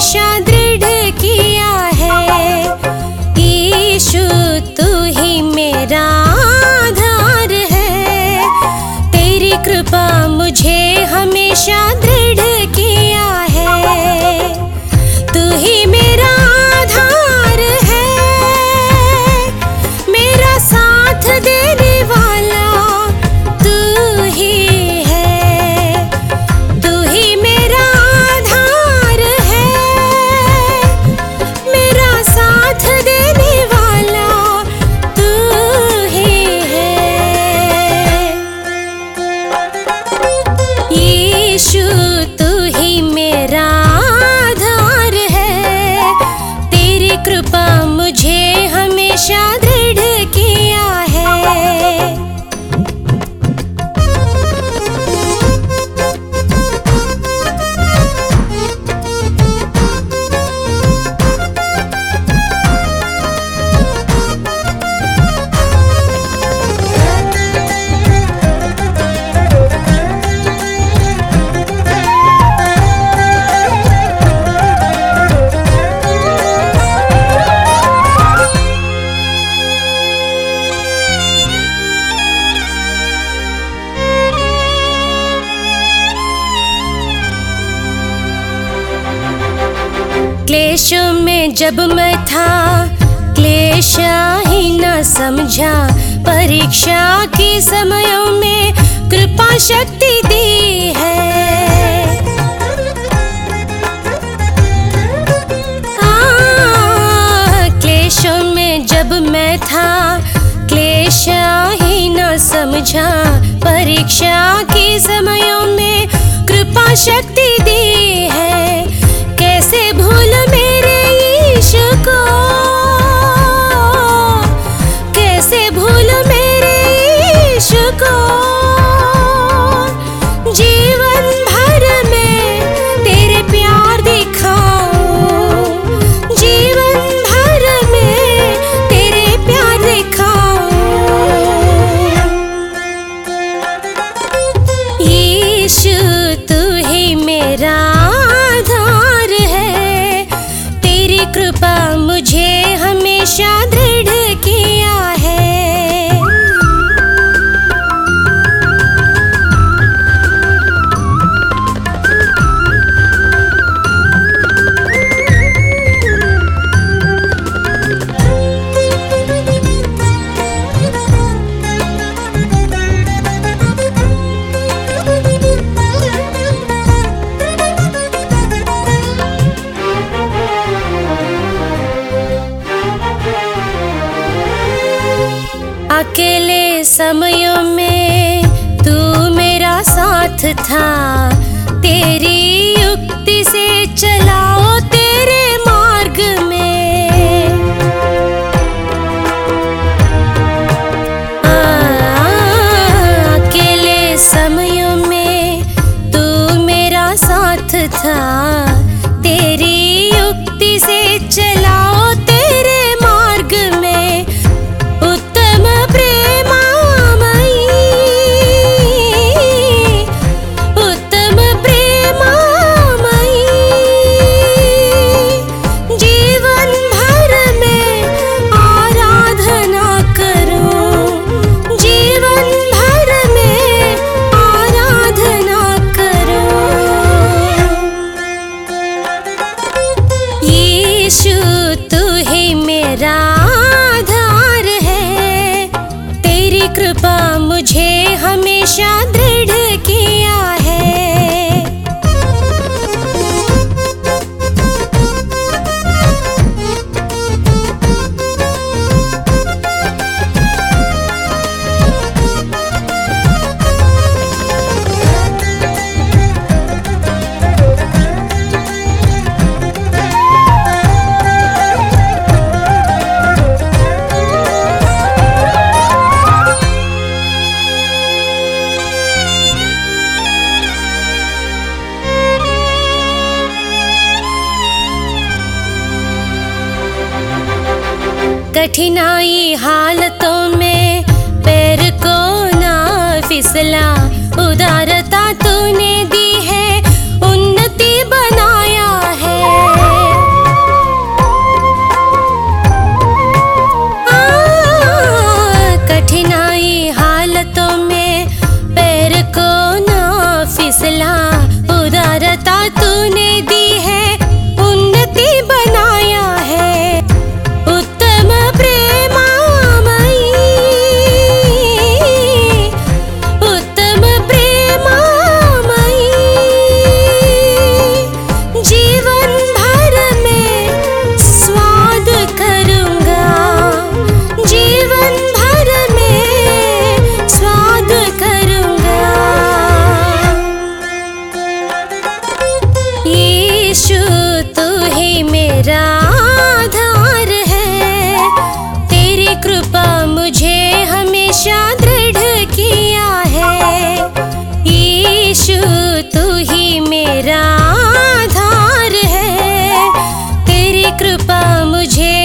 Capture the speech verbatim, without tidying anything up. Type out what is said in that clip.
हमेशा दृढ़ किया है। यीशु तू ही मेरा आधार है, तेरी कृपा मुझे हमेशा दृढ़ किया है। तू ही मेरा आधार है, मेरा साथ देने वाला तू ही है। तू ही मेरा आधार है, मेरा साथ देने वाला तू ही है। यीशु तू ही मेरा आधार है, तेरी कृपा मुझे हमेशा दृढ़ किया है। क्लेशों में जब मैं था, क्लेशा ही न समझा, परीक्षा के समयों में कृपा शक्ति दी है। आ, क्लेशों में जब मैं था, क्लेशा ही न समझा, परीक्षा के समयों में कृपा शक्ति दी है। कैसे भूल मेरे यीशु को, कैसे भूल मेरे यीशु को। जीवन भर में तेरे प्यार दिखाऊं, जीवन भर में तेरे प्यार दिखाऊं। यीशु तू ही मेरा आधार है, तेरी कृपा मुझे हमेशा दृढ़ किया है। अकेले समयों में तू मेरा साथ था, तेरी युक्ति से चलाओ तेरे मार्ग में। आ, अकेले समयों में तू मेरा साथ था, तेरी युक्ति से चलाओ तेरे मार्ग में। उत्तम प्रेमामयी, उत्तम प्रेमामयी, जीवन भर में आराधना करूं, जीवन भर में आराधना करूं। यीशु तू ही मेरा आधार है, तेरी कृपा मुझे हमेशा दृढ़ किया है। कठिनाई हालतों में पैर को ना फिसला, उदारता तूने दी है, उन्नति बनाया है। कृपा मुझे